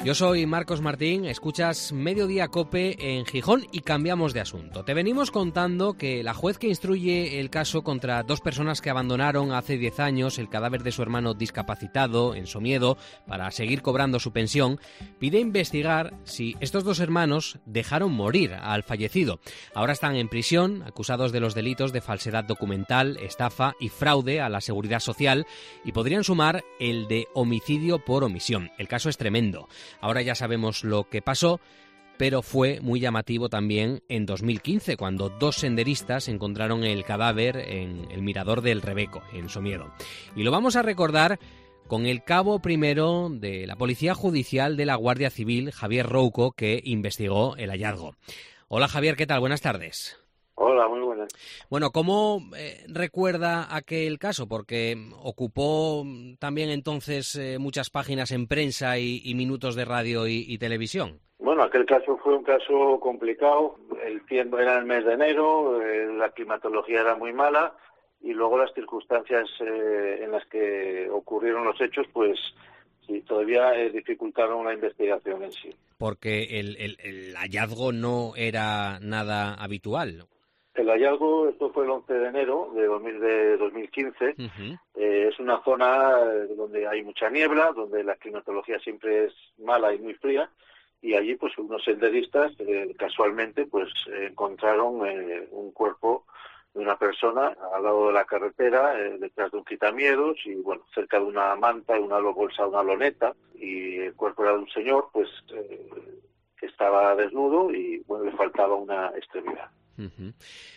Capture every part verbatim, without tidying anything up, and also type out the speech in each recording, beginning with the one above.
Yo soy Marcos Martín, escuchas Mediodía COPE en Gijón y cambiamos de asunto. Te venimos contando que la juez que instruye el caso contra dos personas que abandonaron hace diez años el cadáver de su hermano discapacitado en Somiedo para seguir cobrando su pensión, pide investigar si estos dos hermanos dejaron morir al fallecido. Ahora están en prisión, acusados de los delitos de falsedad documental, estafa y fraude a la seguridad social, y podrían sumar el de homicidio por omisión. El caso es tremendo. Ahora ya sabemos lo que pasó, pero fue muy llamativo también en dos mil quince, cuando dos senderistas encontraron el cadáver en el mirador del Rebeco, en Somiedo. Y lo vamos a recordar con el cabo primero de la Policía Judicial de la Guardia Civil, Javier Rouco, que investigó el hallazgo. Hola Javier, ¿qué tal? Buenas tardes. Hola, muy buenas. Bueno, ¿cómo eh, recuerda aquel caso? Porque ocupó también entonces eh, muchas páginas en prensa y, y minutos de radio y, y televisión. Bueno, aquel caso fue un caso complicado. El tiempo era el mes de enero, eh, la climatología era muy mala y luego las circunstancias eh, en las que ocurrieron los hechos, pues sí, todavía eh, dificultaron la investigación en sí. Porque el, el, el hallazgo no era nada habitual. El hallazgo, esto fue el once de enero de, dos mil quince, uh-huh. eh, es una zona donde hay mucha niebla, donde la climatología siempre es mala y muy fría, y allí pues unos senderistas eh, casualmente pues eh, encontraron eh, un cuerpo de una persona al lado de la carretera, eh, detrás de un quitamiedos y bueno, cerca de una manta y una bolsa, una loneta, y el cuerpo era de un señor pues eh, que estaba desnudo y bueno, le faltaba una extremidad. Uh-huh.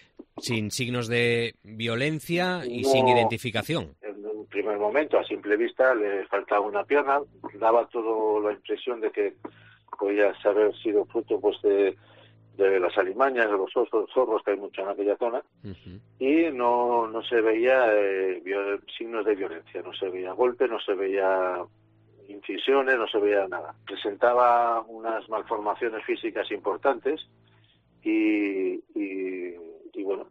Sin signos de violencia y no, sin identificación. En un primer momento, a simple vista, le faltaba una pierna, daba todo la impresión de que podía haber sido fruto pues de, de las alimañas, de los osos, zorros que hay mucho en aquella zona, uh-huh. y no, no se veía eh, viol- signos de violencia, no se veía golpe, no se veía incisiones, no se veía nada. Presentaba unas malformaciones físicas importantes, Y, y, y bueno,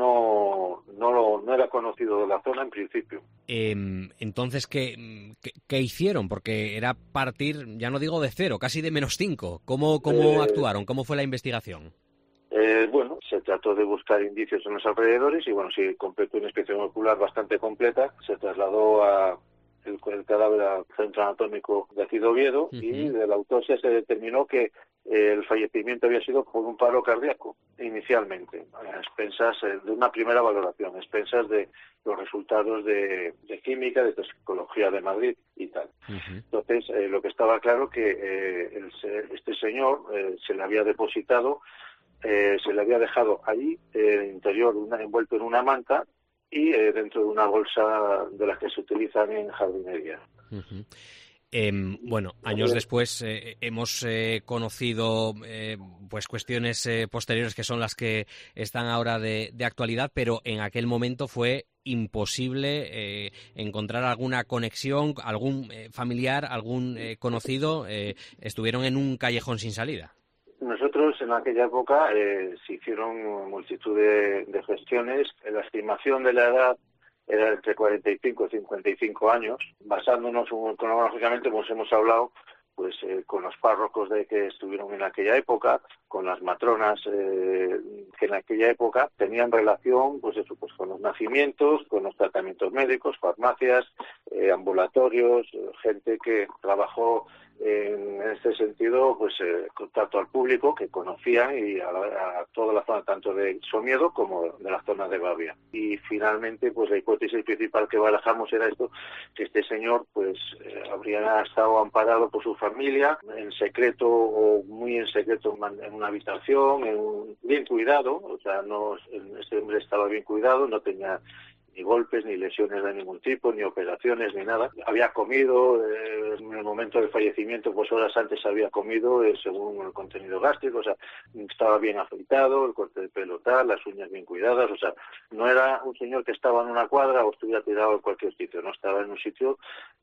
no, no, lo, no era conocido de la zona en principio. Eh, entonces, ¿qué, qué, ¿qué hicieron? Porque era partir, ya no digo de cero, casi de menos cinco. ¿Cómo, cómo eh, actuaron? ¿Cómo fue la investigación? Eh, bueno, se trató de buscar indicios en los alrededores y bueno, se completó una inspección ocular bastante completa. Se trasladó a el, el cadáver al Centro Anatómico de aquí de Oviedo, uh-huh. y de la autopsia se determinó que el fallecimiento había sido por un paro cardíaco, inicialmente, a expensas de una primera valoración, a expensas de los resultados de, de química, de toxicología de Madrid y tal. Uh-huh. Entonces, eh, lo que estaba claro que eh, el, este señor eh, se le había depositado, eh, se le había dejado allí, eh, en el interior, una, envuelto en una manta y eh, dentro de una bolsa de las que se utilizan en jardinería. Uh-huh. Eh, bueno, años después eh, hemos eh, conocido eh, pues cuestiones eh, posteriores que son las que están ahora de, de actualidad, pero en aquel momento fue imposible eh, encontrar alguna conexión, algún eh, familiar, algún eh, conocido, eh, estuvieron en un callejón sin salida. Nosotros en aquella época eh, se hicieron multitud de, de gestiones. La estimación de la edad era entre cuarenta y cinco y cincuenta y cinco años, basándonos cronológicamente, como hemos hablado, pues eh, con los párrocos de que estuvieron en aquella época, con las matronas eh, que en aquella época tenían relación, pues eso, pues con los nacimientos, con los tratamientos médicos, farmacias, eh, ambulatorios, eh, gente que trabajó en este sentido, pues eh, contacto al público que conocían y a, la, a toda la zona, tanto de Somiedo como de la zona de Babia. Y finalmente, pues la hipótesis principal que barajamos era esto, que este señor pues eh, habría estado amparado por su familia, en secreto o muy en secreto en una habitación, en un, bien cuidado, o sea, no, este hombre estaba bien cuidado, no tenía ni golpes, ni lesiones de ningún tipo, ni operaciones, ni nada. Había comido, eh, en el momento del fallecimiento, pues horas antes había comido, eh, según el contenido gástrico, o sea, estaba bien afeitado, el corte de pelo tal, las uñas bien cuidadas, o sea, no era un señor que estaba en una cuadra o estuviera tirado en cualquier sitio, no estaba en un sitio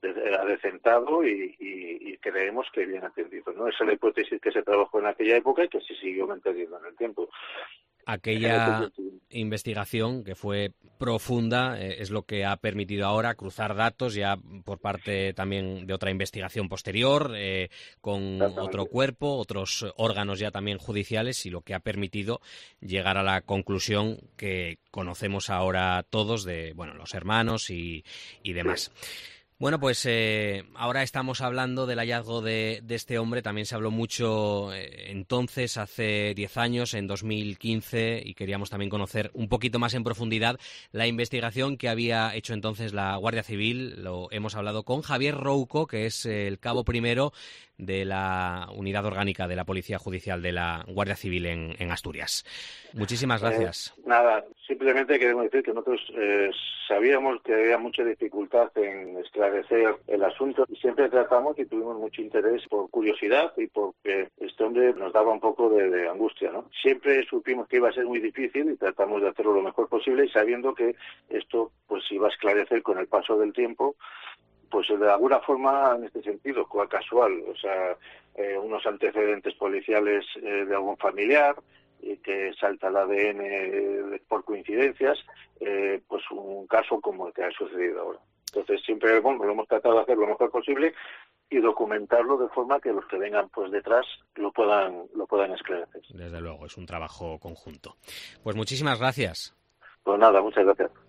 adecentado y, y, y creemos que bien atendido, ¿no? Esa es la hipótesis que se trabajó en aquella época y que se siguió manteniendo en el tiempo. Aquella investigación que fue profunda eh, es lo que ha permitido ahora cruzar datos ya por parte también de otra investigación posterior eh, con otro cuerpo, otros órganos ya también judiciales, y lo que ha permitido llegar a la conclusión que conocemos ahora todos de, bueno, los hermanos y, y demás. Sí. Bueno, pues eh, ahora estamos hablando del hallazgo de, de este hombre. También se habló mucho eh, entonces, hace diez años, en dos mil quince, y queríamos también conocer un poquito más en profundidad la investigación que había hecho entonces la Guardia Civil. Lo hemos hablado con Javier Rouco, que es el cabo primero de la Unidad Orgánica de la Policía Judicial de la Guardia Civil en, en Asturias. Muchísimas gracias. Eh, nada, simplemente queremos decir que nosotros eh, sabíamos que había mucha dificultad en esclarecer el asunto y siempre tratamos y tuvimos mucho interés por curiosidad y porque este hombre nos daba un poco de, de angustia, ¿no? Siempre supimos que iba a ser muy difícil y tratamos de hacerlo lo mejor posible y sabiendo que esto pues iba a esclarecer con el paso del tiempo, pues de alguna forma en este sentido, casual, o sea, eh, unos antecedentes policiales eh, de algún familiar, y que salta el A D N por coincidencias, eh, pues un caso como el que ha sucedido ahora. Entonces siempre bueno, lo hemos tratado de hacer lo mejor posible y documentarlo de forma que los que vengan pues detrás lo puedan lo puedan esclarecer. Desde luego, es un trabajo conjunto. Pues muchísimas gracias. Pues nada, muchas gracias.